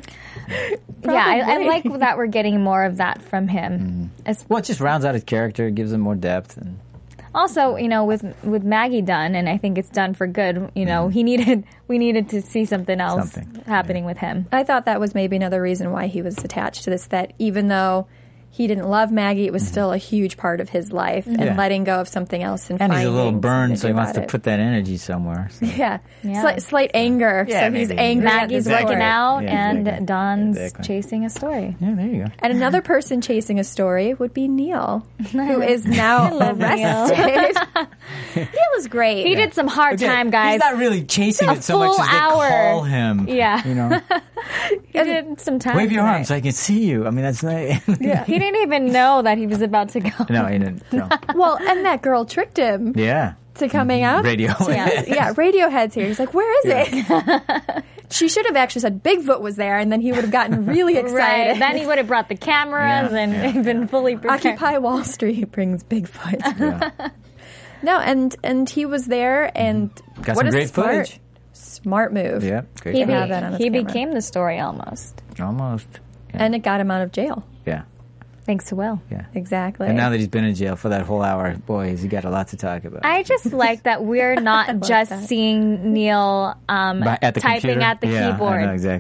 Yeah, I, I Probably. like that we're getting more of that from him. As, Well, it just rounds out his character, gives him more depth. And also, you know, with with Maggie done, and I think it's done for good. You know, he needed we needed to see something else Something, happening with him. I thought that was maybe another reason why he was attached to this. That even though he didn't love Maggie, it was still a huge part of his life, and Yeah. letting go of something else and and he's a finding little something burned, to so he do wants to about it. put that energy somewhere. So. Yeah, Yeah. Slight, slight anger. Yeah, so he's maybe. angry. at Maggie's this working court. out, Yeah, and exactly. Don's Exactly. chasing a story. Yeah, there you go. And another person chasing a story would be Neil, who is now love Neil. arrested. Neil is great. He did some hard Okay, time, guys. He's not really chasing A it so much full as they hour. call him. Yeah. You know, He did some time. wave your tonight. arms so I can see you. I mean, that's not. Yeah. He didn't even know that he was about to go. No, he didn't. No. Well, and that girl tricked him Yeah. to coming out. Radio. Yeah. Yeah, Radiohead's here. He's like, where is it? She should have actually said Bigfoot was there, and then he would have gotten really excited. Right. Then he would have brought the cameras Yeah, and yeah, been fully prepared. Occupy Wall Street brings Bigfoot. Yeah. No, and and he was there, and Got what some a great smart, footage. smart move. Yeah. Great. He, to be- have that on his he camera. became the story almost, Almost. Yeah. And it got him out of jail. yeah. thanks to Will. Yeah. Exactly. And now that he's been in jail for that whole hour, boy, has he got a lot to talk about. I just like that we're not love just that. seeing Neil um, By- at the typing computer? at the yeah, keyboard. I know, exactly.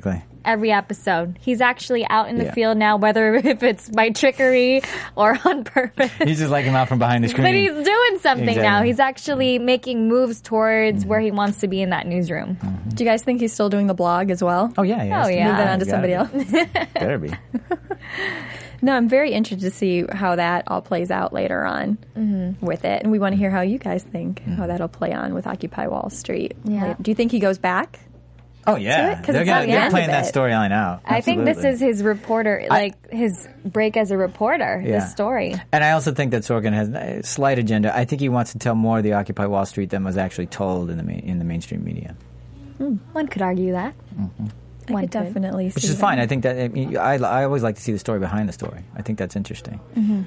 every episode. He's actually out in the Yeah. field now, whether if it's by trickery or on purpose. He's just like him out from behind the screen. But he's doing something Exactly. now. He's actually making moves towards where he wants to be in that newsroom. Do you guys think he's still doing the blog as well? Oh yeah, yeah. Oh, yeah. Move that on to Gotta somebody be. else. Better be. No, I'm very interested to see how that all plays out later on with it. And we want to hear how you guys think how that'll play on with Occupy Wall Street. Yeah. later. Do you think he goes back? Oh yeah, it? 'Cause they're, it's gonna, at the they're end playing of that it. storyline out. I think this Absolutely. is his reporter, like his break as a reporter, Yeah. this story. And I also think that Sorkin has a slight agenda. I think he wants to tell more of the Occupy Wall Street than was actually told in the ma- in the mainstream media, One could argue that. I One could could. definitely see which is that. fine. I think that I, mean, I, I always like to see the story behind the story. I think that's interesting.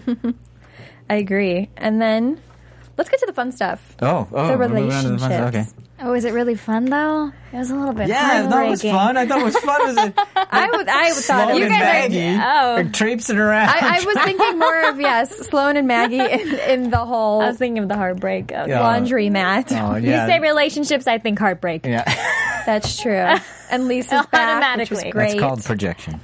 I agree. And then let's get to the fun stuff. Oh, oh, The we're moving on to the fun stuff. relationships. Okay. Oh, is it really fun though? It was a little bit Yeah, that was heartbreaking. fun. I thought it was fun. Was it? I, would, I thought Sloan it and was Maggie oh. are traipsing around. I, I was thinking more of, yes, Sloan and Maggie in, in the whole I was thinking of the heartbreak. Okay. Yeah. laundry mat. oh, You yeah. say relationships, I think heartbreak. yeah. That's true. And Lisa's back, which was Automatically. great. That's called projection.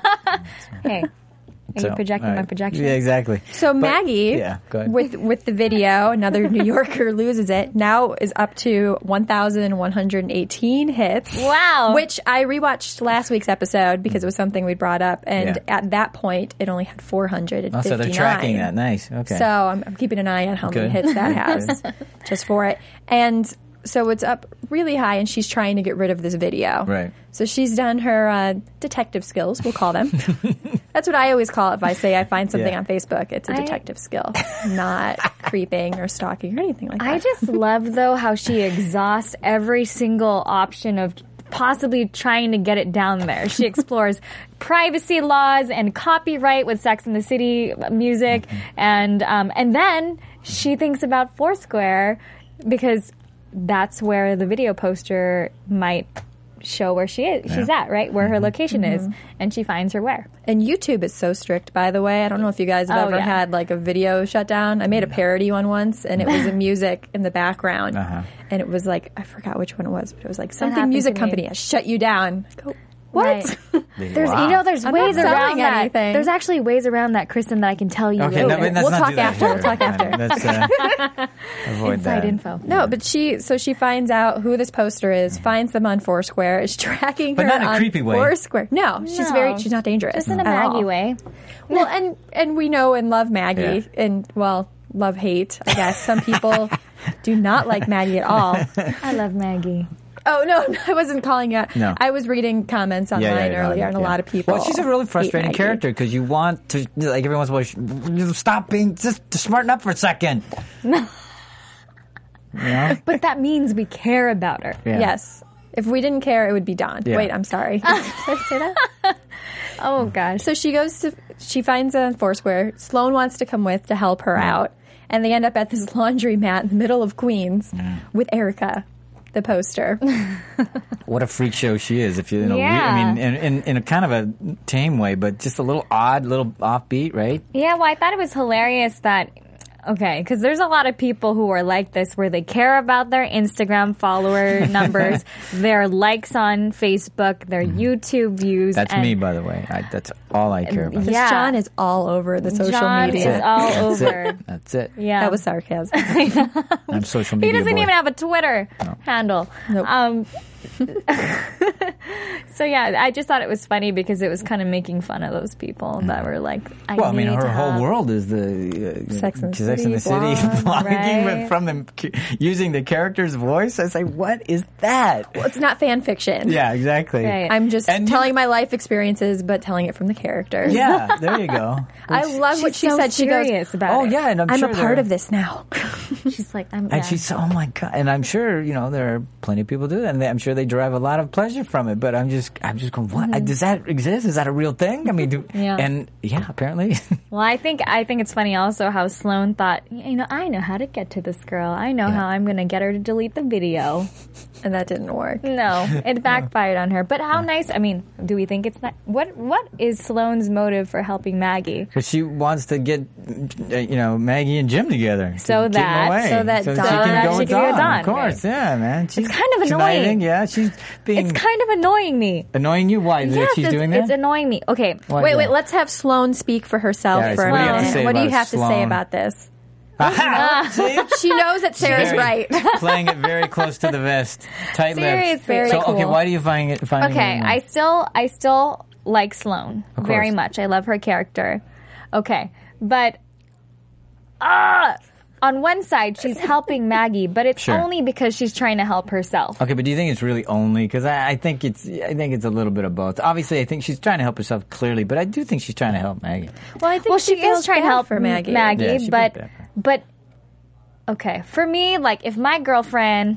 Hey, are So, you projecting all my right. projection? Yeah, exactly. So Maggie, yeah, go ahead. with with the video, another New Yorker loses it. Now is up to one thousand one hundred eighteen hits. Wow. Which I rewatched last week's episode because it was something we brought up, and Yeah. at that point it only had four hundred fifty-nine. Oh, so they're tracking that. Nice. Okay. So I'm, I'm keeping an eye on how Good. many hits that has, just for it. And so it's up really high, and she's trying to get rid of this video. Right. So she's done her uh, detective skills, we'll call them. That's what I always call it if I say I find something Yeah. on Facebook. It's a I- detective skill, not creeping or stalking or anything like that. I just love though how she exhausts every single option of possibly trying to get it down there. She explores privacy laws and copyright with Sex and the City music, and um, and then she thinks about Foursquare because that's where the video poster might show where she is. She's Yeah. at, right? Where her location is, and she finds her where. And YouTube is so strict, by the way. I don't know if you guys have Oh, ever yeah. had like a video shut down. I made a parody one once, and it was a music in the background, Uh-huh. and it was like I forgot which one it was, but it was like something happened music to me. company has shut you down. I go, what? Right. There's, Wow. you know, there's I'm ways not selling around that. anything. There's actually ways around that, Kristen, that I can tell you Okay, later. no, but let's We'll not talk do that after. here. We'll talk after. Let's uh, avoid Inside that. info. No, but she so she finds out who this poster is, finds them on Foursquare, is tracking But her not in a on creepy way. Foursquare. No, she's No. very she's not dangerous. Just in a at Maggie all. way. Well, and and we know and love Maggie, Yeah. and well, love hate. I guess some people do not like Maggie at all. I love Maggie. Oh no, I wasn't calling it. No. I was reading comments online Yeah, yeah, yeah, earlier, and a yeah. lot of people. Well, she's a really hate frustrating Maggie. character because you want to, like, every once in a while, sh- stop being, just smarten up for a second. You know? But that means we care about her. Yeah. Yes. If we didn't care, it would be Dawn. Yeah. Wait, I'm sorry. Did I say that? Oh, gosh. So she goes to, she finds a Foursquare. Sloan wants to come with to help her out. And they end up at this laundromat in the middle of Queens with Erica, the poster. What a freak show she is. If you, in a, Yeah. I mean, in, in, in a kind of a tame way, but just a little odd, little offbeat, right? Yeah, well, I thought it was hilarious that, okay, because there's a lot of people who are like this where they care about their Instagram follower numbers, their likes on Facebook, their YouTube views. That's and me, by the way. I, that's all I care about. Because Yeah. John is all over the social John media. is all That's over. it. That's it. Yeah. That was sarcasm. I'm social He media doesn't boy. even have a Twitter handle. Nope. Um, so yeah, I just thought it was funny because it was kind of making fun of those people that were like, I Well, I mean, need her to whole have- world is the uh, Sex and the Sex and the City City blog, blogging, right? but from the using the character's voice. I say, what is that? Well, it's not fan fiction. Yeah, exactly. Right. I'm just And you- telling my life experiences, but telling it from the character. Yeah, there you go. I love what She's she so said. She goes, serious about Oh it. yeah, and I'm, I'm sure a part there- of this now. She's like, I'm. And yeah. she's, oh my god! And I'm sure you know there are plenty of people do that, and I'm sure they derive a lot of pleasure from it. But I'm just, I'm just going, what? Does that exist? Is that a real thing? I mean, do, Yeah. and yeah, apparently. Well, I think I think it's funny also how Sloan thought, you know, I know how to get to this girl. I know Yeah. how I'm going to get her to delete the video. And that didn't work. No, it backfired on her. But how nice? I mean, do we think it's not? What What is Sloan's motive for helping Maggie? Because she wants to get, uh, you know, Maggie and Jim together. So to that- that. away. So that she Dawn- can that go she with can go with Dawn. Dawn. Of course, yeah, man. She's, It's kind of she's annoying. naiving, yeah, she's being It's kind of annoying me. annoying you. Why? that Yes, she's it's, doing that? it's annoying me. Okay. Why Wait, is wait. that? Let's have Sloane speak for herself Yeah, for so a what do you have to minute. say What do you about have to say Sloane? about this? Aha! See? She knows that Sarah's Very- right. Playing it very close to the vest, tight lips. Seriously. Very so, okay, cool. why do you find it? Finding Okay, it I still I still like Sloane Of very course. much. I love her character. Okay, but ah, on one side she's helping Maggie, but it's Sure. only because she's trying to help herself. Okay, but do you think it's really only? Because I, I think it's, I think it's a little bit of both. Obviously, I think she's trying to help herself clearly, but I do think she's trying to help Maggie. Well, I think Well, she, feels is trying to bad help for Maggie. Maggie, Yeah, she feels but bad for her. but okay, for me, like if my girlfriend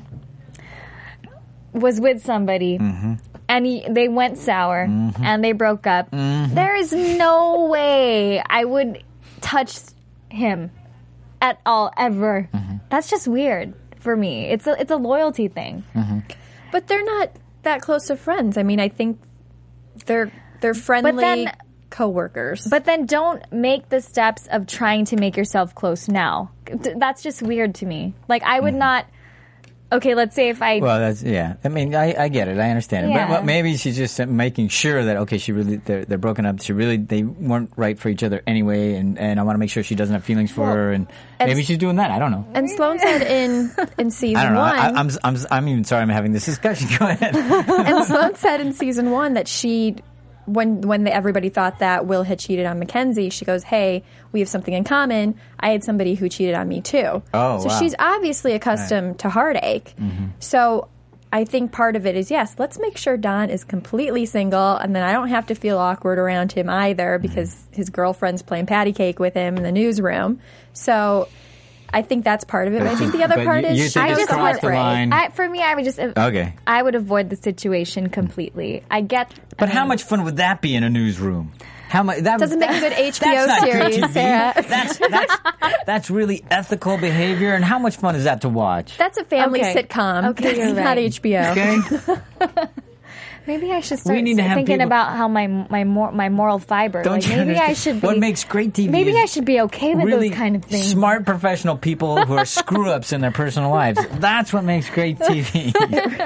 was with somebody. Mm-hmm. And he, they went sour, and they broke up. There is no way I would touch him at all ever. Mm-hmm. That's just weird for me. It's a it's a loyalty thing. But they're not that close of friends. I mean, I think they're they're friendly then- coworkers. But then don't make the steps of trying to make yourself close now. Th- That's just weird to me. Like I would not. Okay, let's say if I. Well, that's yeah. I mean, I, I get it. I understand it. Yeah. But, but maybe she's just making sure that okay, she really they're, they're broken up. She really they weren't right for each other anyway, and, and I want to make sure she doesn't have feelings for her, and, and maybe s- she's doing that. I don't know. And Sloane said in in season I don't know. one, I, I'm, I'm I'm even sorry I'm having this discussion. Go ahead. and Sloane said in season one that she, when when the, everybody thought that Will had cheated on Mackenzie, she goes, "Hey, we have something in common. I had somebody who cheated on me too." Oh, so wow. she's obviously accustomed to heartache. So I think part of it is yes, let's make sure Don is completely single, and then I don't have to feel awkward around him either because his girlfriend's playing patty cake with him in the newsroom. So. I think that's part of it. But I think the other But part you- is you she think I it's just just crossed the heartbreak. line. I, for me, I would just. Okay. I would avoid the situation completely. I get. But I how mean, much fun would that be in a newsroom? How much that Doesn't make a good H B O that's not good series, T V. Sarah. That's that's that's really ethical behavior, and how much fun is that to watch? That's a family Okay. sitcom. Okay, That's you're not right. H B O. Okay. Maybe I should start need to have thinking people- about how my my mor- my moral fiber. Don't like you maybe I understand? should. Be, What makes great T V Maybe is I should be okay with really those kind of things. smart professional people who are screw ups in their personal lives. That's what makes great T V.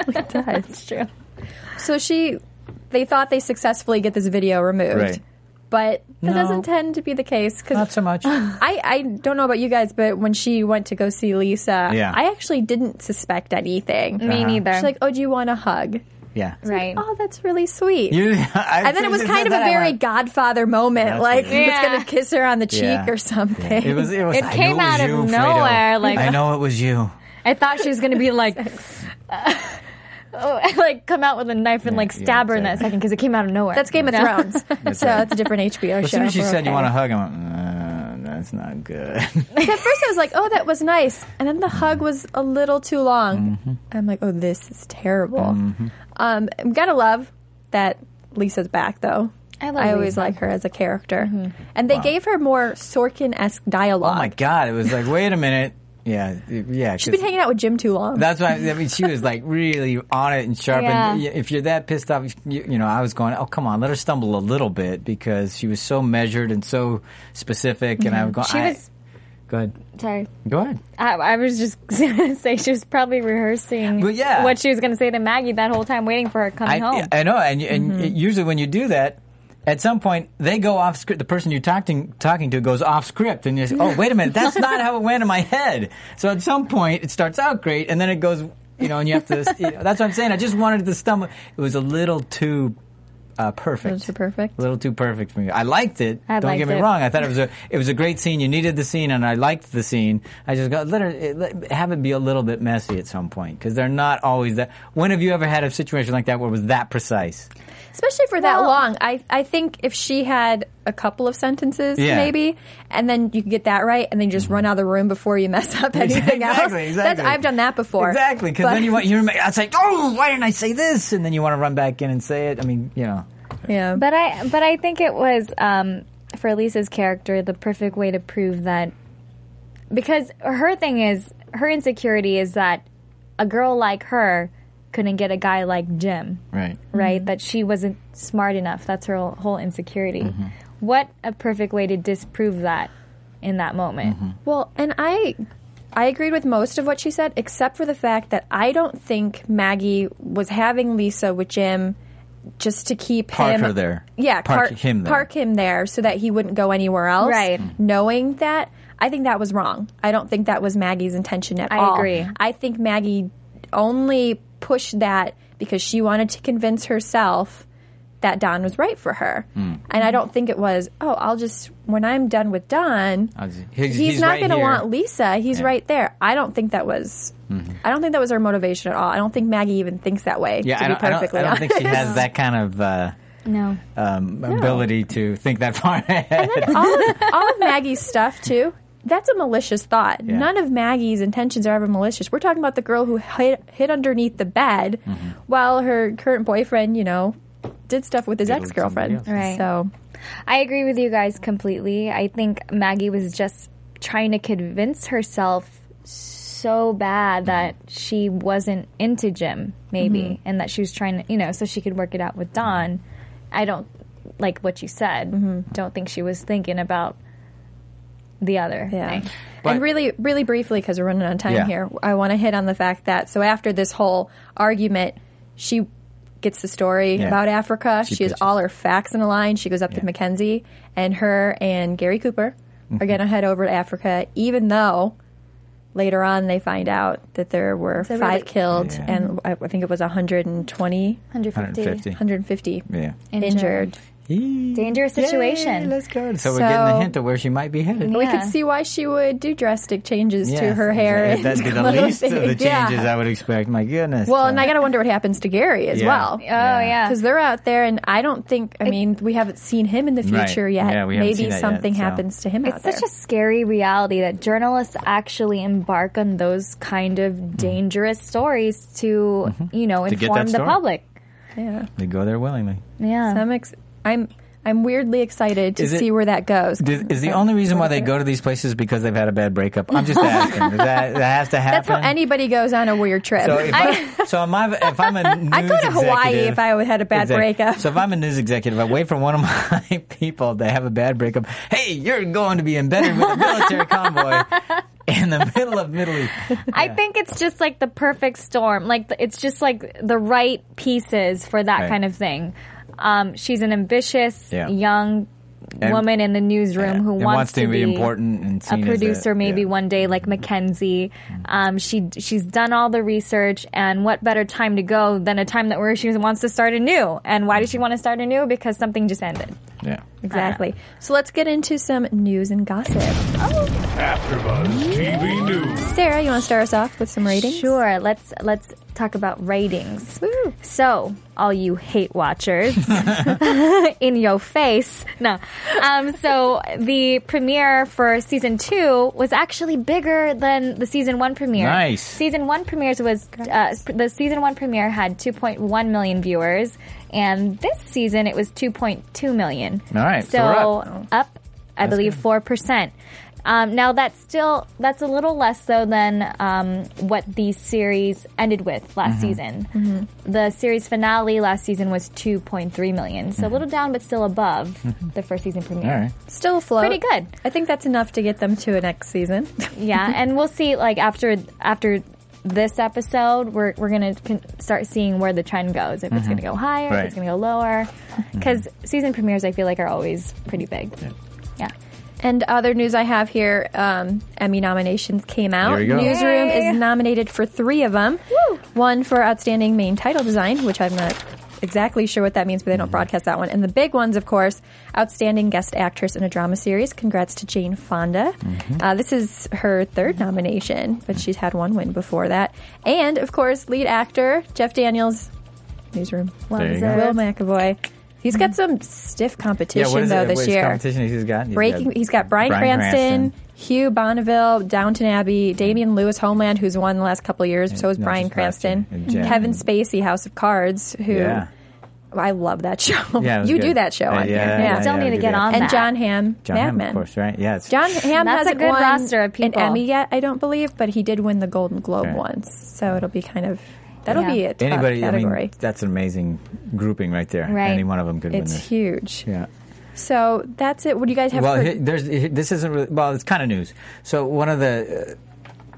That's true. So she, they thought they successfully get this video removed, Right. but that No. doesn't tend to be the case. Cause Not so much. I, I don't know about you guys, but when she went to go see Lisa, Yeah. I actually didn't suspect anything. Me neither. She's like, "Oh, do you want a hug?" Yeah. right. Oh, that's really sweet. You, I, and then it was it's kind of not a that I very want- Godfather moment, That's like what he it was is. going to kiss her on the cheek Yeah. or something. It was. It was. It I came knew it was out of you, Fredo. nowhere, like- I know it was you. I thought she was going to be like, oh, like come out with a knife and like yeah, stab her in that exactly. second because it came out of nowhere. That's Game of Thrones. so right. that's a different H B O As show. soon as she We're said you okay. want to hug, I went, uh, that's not good. So at first I was like, oh, that was nice. And then the hug was a little too long. Mm-hmm. I'm like, oh, this is terrible. Um, I'm gotta love that Lisa's back, though. I love I always Lisa. like her as a character. And they gave her more Sorkin-esque dialogue. Oh my God! It was like, wait a minute. Yeah, yeah. She's been 'cause hanging out with Jim too long. That's why I mean she was like really on it and sharp. And Yeah. if you're that pissed off, you, you know, I was going, oh come on, let her stumble a little bit because she was so measured and so specific. And I was going, She I- was- Go ahead. Sorry. Go ahead. I, I was just going to say she was probably rehearsing But yeah. what she was going to say to Maggie that whole time, waiting for her coming I, home. I know, and, and usually when you do that, at some point they go off script. The person you're talking talking to goes off script, and you say, "Oh, wait a minute, that's not how it went in my head." So at some point it starts out great, and then it goes, you know, and you have to. You know, that's what I'm saying. I just wanted to stumble. It was a little too uh, perfect. A little too perfect? A little too perfect for me. I liked it. I Don't liked get me it. wrong. I thought it was a it was a great scene. You needed the scene, and I liked the scene. I just got let her let, have it be a little bit messy at some point because they're not always that. When have you ever had a situation like that where it was that precise? Especially for that Well- long. I, I think if she had a couple of sentences, Yeah. maybe, and then you could get that right, and then you just run out of the room before you mess up anything else. Exactly, exactly. That's, I've done that before. Exactly, because But- then you want you're it's like, oh, why didn't I say this? And then you want to run back in and say it. I mean, you know, Yeah. But I, but I think it was um, for Lisa's character the perfect way to prove that, because her thing is her insecurity is that a girl like her couldn't get a guy like Jim, right? right? That she wasn't smart enough. That's her whole insecurity. Mm-hmm. What a perfect way to disprove that in that moment. Mm-hmm. Well, and I I agreed with most of what she said, except for the fact that I don't think Maggie was having Lisa with Jim just to keep Park him her there. Yeah, Park park him there. Park him there so that he wouldn't go anywhere else. Right. Knowing that, I think that was wrong. I don't think that was Maggie's intention at I all. agree. I think Maggie only pushed that because she wanted to convince herself that Don was right for her. Mm. And I don't think it was, oh, I'll just, when I'm done with Don, I'll just- he's, he's- he's not right going to here. want Lisa. He's Yeah. right there. I don't think that was, Mm-hmm. I don't think that was her motivation at all. I don't think Maggie even thinks that way, Yeah, to I be don't, I don't, perfectly I don't think she honest. has that kind of uh, No. um, ability to think that far ahead. all, of, all of Maggie's stuff, too, that's a malicious thought. Yeah. None of Maggie's intentions are ever malicious. We're talking about the girl who hid, hid underneath the bed Mm-hmm. while her current boyfriend, you know, did stuff with his Did with ex-girlfriend. somebody else. Right. So, I agree with you guys completely. I think Maggie was just trying to convince herself so bad that she wasn't into Jim, maybe, Mm-hmm. and that she was trying to, you know, so she could work it out with Don. I don't, like what you said, Mm-hmm. don't think she was thinking about the other yeah. thing. But- and really, really briefly, because we're running out of time Yeah. here, I want to hit on the fact that, so after this whole argument, she gets the story Yeah. about Africa. She She, has pitches. all her facts in a line. She goes up Yeah. to Mackenzie, and her and Gary Cooper are going to head over to Africa, even though later on they find out that there were a five really- killed, Yeah. and I I think it was one hundred twenty, one hundred fifty. one hundred fifty. one hundred fifty Yeah. Injured. injured. Dangerous situation. Yay, let's go. So, we're getting the So- hint of where she might be headed. We Yeah. could see why she would do drastic changes to Yes, her hair. exactly. That'd be and the clothing. least of the changes Yeah. I would expect. My goodness. Well, Uh, and I got to wonder what happens to Gary as Yeah. well. Oh, yeah. Because they're out there, and I don't think, I mean, we haven't seen him in the Right. future yet. Yeah, we haven't seen Maybe that something yet, so. happens to him out It's there. such a scary reality that journalists actually embark on those kind of dangerous stories to, you know, Mm-hmm. To get inform that the story. public. yeah. They go there willingly. Yeah. So I'm, ex- I'm, I'm weirdly excited to Is it- see where that goes. Is, is the only reason why they go to these places because they've had a bad breakup? I'm just asking. Is that, that has to happen. That's how anybody goes on a weird trip. So if, I, so am I, if I'm a news I'd go to Hawaii executive- if I had a bad Exactly. breakup. So if I'm a news executive, I wait for one of my people to have a bad breakup. Hey, you're going to be embedded with a military convoy in the middle of Middle East. I think it's just like the perfect storm. Like the, it's just like the right pieces for that Right. kind of thing. Um, she's an ambitious Yeah. young And- woman in the newsroom who and wants, wants to be important and a seen as a- producer maybe yeah. one day like Mackenzie. Um, she she's done all the research, and what better time to go than a time that where she wants to start anew. And why does she want to start anew? Because something just ended. Yeah. Exactly. So let's get into some news and gossip. AfterBuzz T V News. Sarah, you want to start us off with some ratings? Sure. Let's let's talk about ratings. Woo. So, all you hate watchers, in your face. No. Um, so the premiere for season two was actually bigger than the season one premiere. Nice. Season one premieres was uh, the season one premiere had two point one million viewers, and this season it was two point two million. All right, So, so we're up. up, I believe, four percent. Um, now that's still that's a little less though than um, what the series ended with last season. The series finale last season was two point three million, so a little down, but still above the first season premiere. All right. Still afloat. Pretty good. I think that's enough to get them to a next season. Yeah, and we'll see. Like after after this episode, we're we're gonna con- start seeing where the trend goes. If it's gonna go higher, Right. if it's gonna go lower. Because season premieres, I feel like, are always pretty big. Yeah. And other news I have here, um, Emmy nominations came out. There we go. Newsroom Yay. is nominated for three of them. Woo. One for Outstanding Main Title Design, which I'm not exactly sure what that means, but they don't broadcast that one. And the big ones, of course, Outstanding Guest Actress in a Drama Series. Congrats to Jane Fonda. Uh, this is her third nomination, but she's had one win before that. And, of course, lead actor, Jeff Daniels, Newsroom. Well There you go. Will deserved. McAvoy. He's got some stiff competition, Yeah, what is though, it? this Which year. competition he's got? He's Breaking. got He's got Bryan, Bryan Cranston, Cranston. Hugh Bonneville, Downton Abbey, Damian Lewis, Homeland, who's won the last couple of years. so is not Bryan just last year. Cranston. And Jen- Kevin Spacey, House of Cards, who Yeah. I love that show. Yeah, it was you good. do that show Uh, on yeah, here. yeah, Still yeah, need we to do get that. on And that. John Hamm, John Mad Hamm, Men. of course, right? Yeah. It's, John Hamm That's a hasn't good won roster of an people. Emmy yet, I don't believe, but he did win the Golden Globe Right. once. So it'll be kind of that'll Yeah. be a tough anybody, I category. mean, that's an amazing grouping right there. Right. Any one of them could it's win this. huge. Yeah. So that's it. What do you guys have? Well, for- here, there's here- this isn't really, well, it's kind of news. So one of the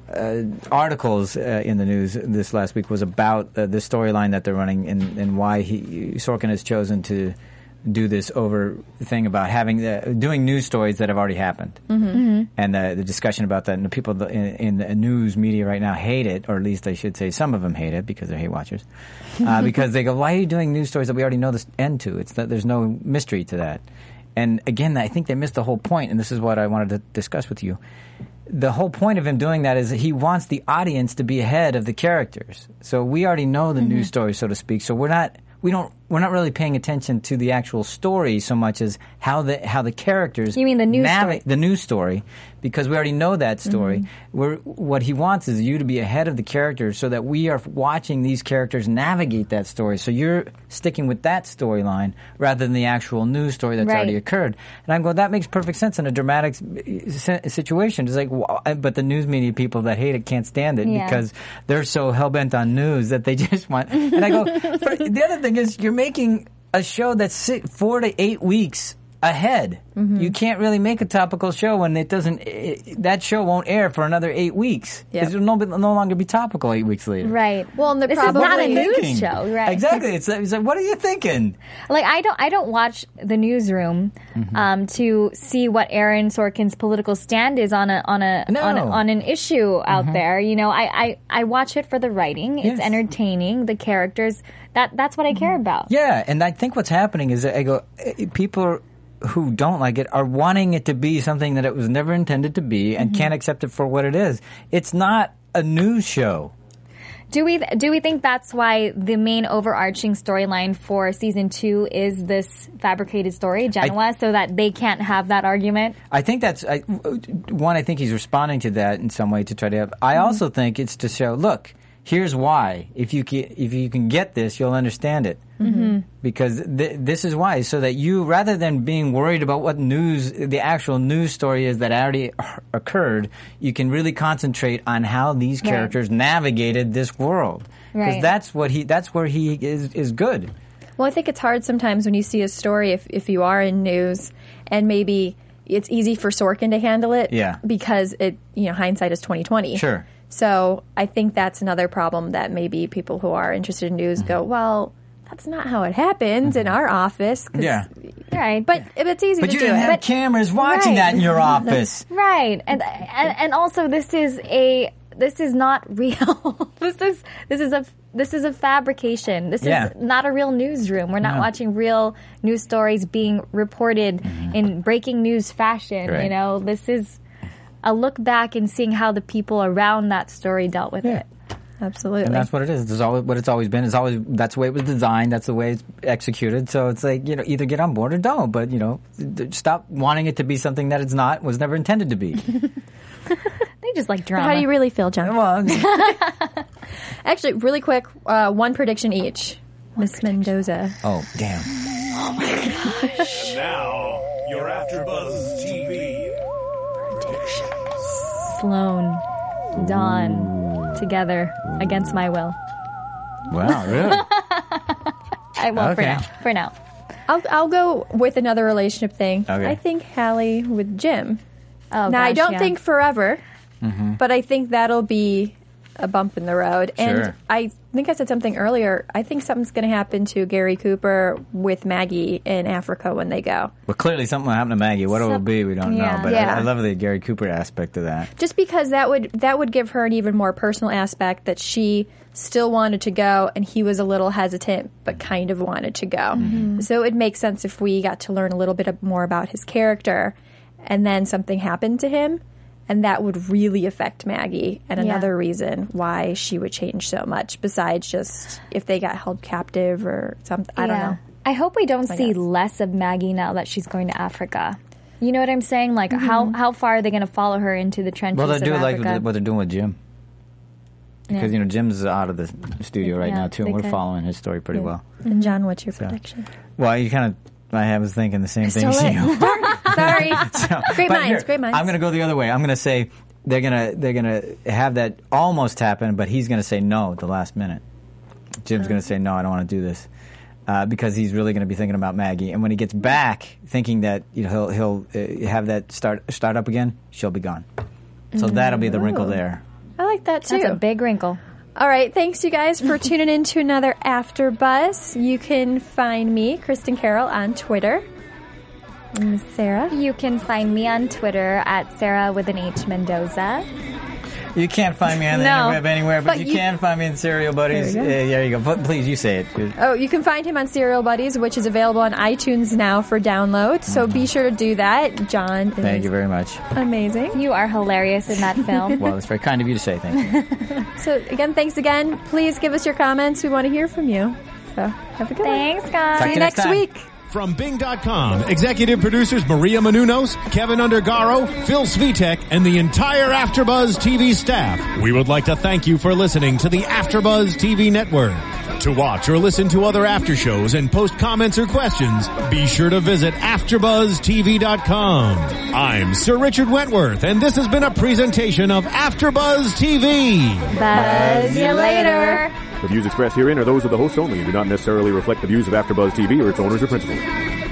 uh, articles uh, in the news this last week was about uh, the storyline that they're running and, and why he Sorkin has chosen to do this over thing about having the, doing news stories that have already happened. Mm-hmm. Mm-hmm. And uh, the discussion about that, and the people in, in the news media right now hate it, or at least I should say some of them hate it because they're hate watchers. Uh, because they go, why are you doing news stories that we already know the end to? It's that there's no mystery to that. And again, I think they missed the whole point, and this is what I wanted to discuss with you. The whole point of him doing that is that he wants the audience to be ahead of the characters. So we already know the mm-hmm. news story, so to speak. So we're not, we don't, we're not really paying attention to the actual story so much as how the how the characters. You mean the news navi- story? The news story, because we already know that story. Mm-hmm. We're, what he wants is you to be ahead of the characters, so that we are watching these characters navigate that story. So you're sticking with that storyline rather than the actual news story that's right. already occurred. And I'm going, that makes perfect sense in a dramatic situation. It's like, well, but the news media people that hate it can't stand it yeah. because they're so hell bent on news that they just want. And I go, for, the other thing is, you're making a show that's four to eight weeks ahead. Mm-hmm. You can't really make a topical show when it doesn't. It, that show won't air for another eight weeks. Yep. It'll no, no longer be topical eight weeks later. Right. Well, and the this probably is not a news thinking? show, right? Exactly. It's, it's like, what are you thinking? Like I don't, I don't watch the newsroom Mm-hmm. um, to see what Aaron Sorkin's political stand is on a on a No. on, a, on an issue out Mm-hmm. there. You know, I, I, I watch it for the writing. It's Yes. entertaining. The characters. That that's what I care about. Yeah, and I think what's happening is that I go, eh, people who don't like it are wanting it to be something that it was never intended to be and Mm-hmm. can't accept it for what it is. It's not a news show. Do we do we think that's why the main overarching storyline for season two is this fabricated story, Genoa, I, so that they can't have that argument? I think that's I, one. I think he's responding to that in some way to try to have. I Mm-hmm. also think it's to show, look, here's why. If you can, if you can get this, you'll understand it. Mm-hmm. Because th- this is why, so that you, rather than being worried about what news, the actual news story is that already occurred, you can really concentrate on how these Right. characters navigated this world. Because Right. that's what he, that's where he is is good. Well, I think it's hard sometimes when you see a story, if, if you are in news, and maybe it's easy for Sorkin to handle it. Yeah. Because it, you know, hindsight is twenty twenty. Sure. So I think that's another problem that maybe people who are interested in news go, well, that's not how it happens in our office. 'cause- Yeah. Right. But it's easy But to you do didn't it. have But cameras watching Right. that in your office. Right, and, and and also this is a this is not real. this is this is a this is a fabrication. This Yeah. is not a real newsroom. We're not No. watching real news stories being reported in breaking news fashion. Right. You know, this is a look back and seeing how the people around that story dealt with Yeah. it. Absolutely. And that's what it is. It's always what it's always been. It's always that's the way it was designed. That's the way it's executed. So it's like, you know, either get on board or don't. But you know, stop wanting it to be something that it's not. Was never intended to be. They just like drama. How do you really feel, John? Well, Actually, really quick, uh, one prediction each. Miss Mendoza. oh damn. And now, your AfterBuzz T V Sloan, Dawn, together against my will? Wow, really? I will for Okay. now. For now. I'll I'll go with another relationship thing. Okay. I think Hallie with Jim. Oh, now I gosh, don't yeah. think forever, but I think that'll be a bump in the road. And Sure. I think I said something earlier. I think something's going to happen to Gary Cooper with Maggie in Africa when they go. Well, clearly something will happen to Maggie. What it will Some- be, we don't yeah. know. But Yeah. I, I love the Gary Cooper aspect of that. Just because that would that would give her an even more personal aspect that she still wanted to go and he was a little hesitant but kind of wanted to go. So it would make sense if we got to learn a little bit more about his character and then something happened to him and that would really affect Maggie and Yeah. another reason why she would change so much besides just if they got held captive or something. I don't Yeah. know. I hope we don't my see guess. less of Maggie now that she's going to Africa. You know what I'm saying? Like, how how far are they going to follow her into the trenches Well, they're of doing like Africa? what they're doing with Jim. Because, Yeah. you know, Jim's out of the studio right Yeah, now, too, and they we're could. following his story pretty well. And John, what's your So. prediction? Well, you kind of, I was thinking the same thing as Stole it. you. Sorry. So, Great but minds, here, great minds. I'm going to go the other way. I'm going to say they're going to they're going to have that almost happen, but he's going to say no at the last minute. Jim's going to say no, I don't want to do this. Uh, because he's really going to be thinking about Maggie, and when he gets back, thinking that you know he'll he'll uh, have that start start up again, she'll be gone. So that'll be the wrinkle there. I like that too. That's a big wrinkle. All right, thanks you guys for tuning in to another After Buzz. You can find me, Kristen Carroll, on Twitter. And Sarah? You can find me on Twitter at Sarah with an H Mendoza. You can't find me on the No. interweb anywhere, but, But you, you- can find me in Serial Buddies. There There you you, go. uh, there you go. But please, you say it. Oh, you can find him on Serial Buddies, which is available on iTunes now for download. So be sure to do that. John is Thank you very much. amazing. You are hilarious in that film. Well, it's very kind of you to say. Thank you. So again, thanks again. Please give us your comments. We want to hear from you. So have a good Thanks, one. guys. Talk See to you next next time. week. From Bing dot com, executive producers Maria Menounos, Kevin Undergaro, Phil Svitek, and the entire AfterBuzz T V staff, we would like to thank you for listening to the AfterBuzz T V network. To watch or listen to other after shows and post comments or questions, be sure to visit after buzz T V dot com. I'm Sir Richard Wentworth, and this has been a presentation of AfterBuzz T V. Buzz you later. The views expressed herein are those of the hosts only and do not necessarily reflect the views of AfterBuzz T V or its owners or principals.